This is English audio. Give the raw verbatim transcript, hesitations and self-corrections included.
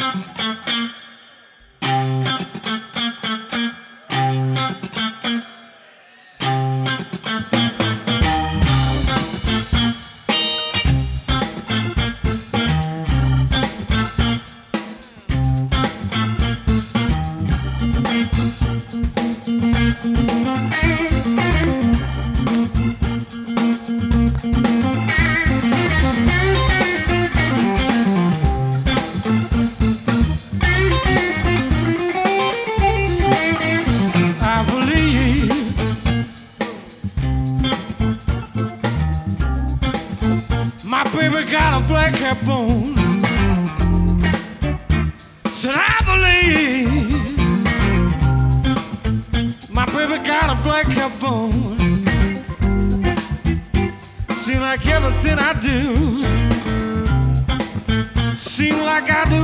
My baby got a black cat bone. Said I believe my baby got a black cat bone. Seem like everything I do, seem like I do